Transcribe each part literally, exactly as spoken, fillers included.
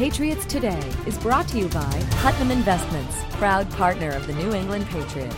Patriots Today is brought to you by Putnam Investments, proud partner of the New England Patriots.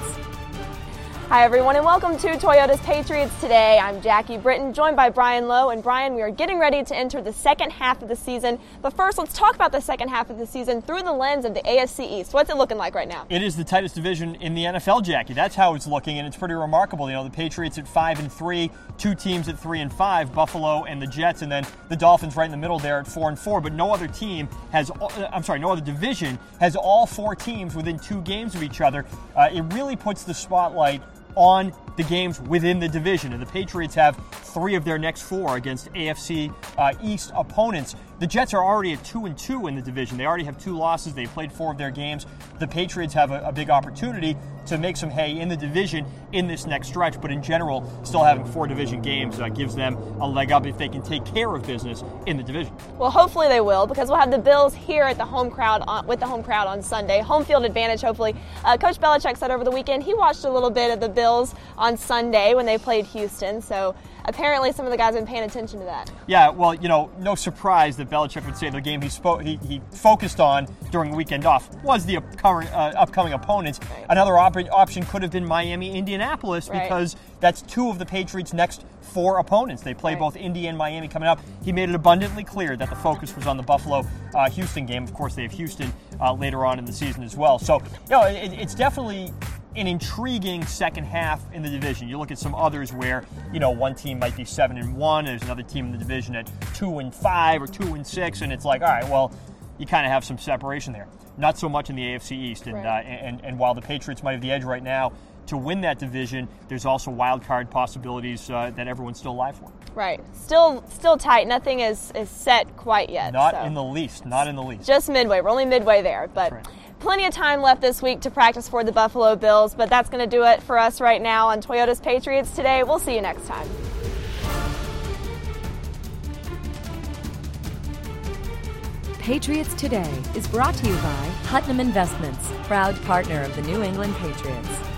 Hi everyone and welcome to Toyota's Patriots Today. I'm Jackie Britton, joined by Brian Lowe. And Brian, we are getting ready to enter the second half of the season. But first, let's talk about the second half of the season through the lens of the A F C East. What's it looking like right now? It is the tightest division in the N F L, Jackie. That's how it's looking, and it's pretty remarkable. You know, the Patriots at five and three, two teams at three and five, Buffalo and the Jets, and then the Dolphins right in the middle there at four and four. But no other team has, I'm sorry, no other division has all four teams within two games of each other. Uh, it really puts the spotlight on the games within the division. And the Patriots have three of their next four against A F C uh, East opponents. The Jets are already at two and two in the division. They already have two losses. They've played four of their games. The Patriots have a, a big opportunity to make some hay in the division in this next stretch. But in general, still having four division games uh, gives them a leg up if they can take care of business in the division. Well, hopefully they will, because we'll have the Bills here at the home crowd on, with the home crowd on Sunday. Home field advantage, hopefully. Uh, Coach Belichick said over the weekend he watched a little bit of the Bills on Sunday when they played Houston. So apparently some of the guys have been paying attention to that. Yeah, well, you know, no surprise that Belichick would say the game he spoke, he, he focused on during the weekend off was the upcoming, uh, upcoming opponents. Right. Another op- option could have been Miami, Indianapolis, right, because that's two of the Patriots' next four opponents. They play right. both Indy and Miami coming up. He made it abundantly clear that the focus was on the Buffalo-Houston uh, game. Of course, they have Houston uh, later on in the season as well. So, you know, it, it's definitely an intriguing second half in the division. You look at some others where, you know, one team might be seven and one, there's another team in the division at two and five or two and six, and it's like, all right, well, you kind of have some separation there. Not so much in the A F C East, and, right. uh, and and while the Patriots might have the edge right now to win that division, there's also wild card possibilities uh, that everyone's still alive for. Right, still still tight. Nothing is is set quite yet. Not so. in the least. Not in the least. Just midway. We're only midway there, but. Right. Plenty of time left this week to practice for the Buffalo Bills, but that's going to do it for us right now on Toyota's Patriots Today. We'll see you next time. Patriots Today is brought to you by Putnam Investments, proud partner of the New England Patriots.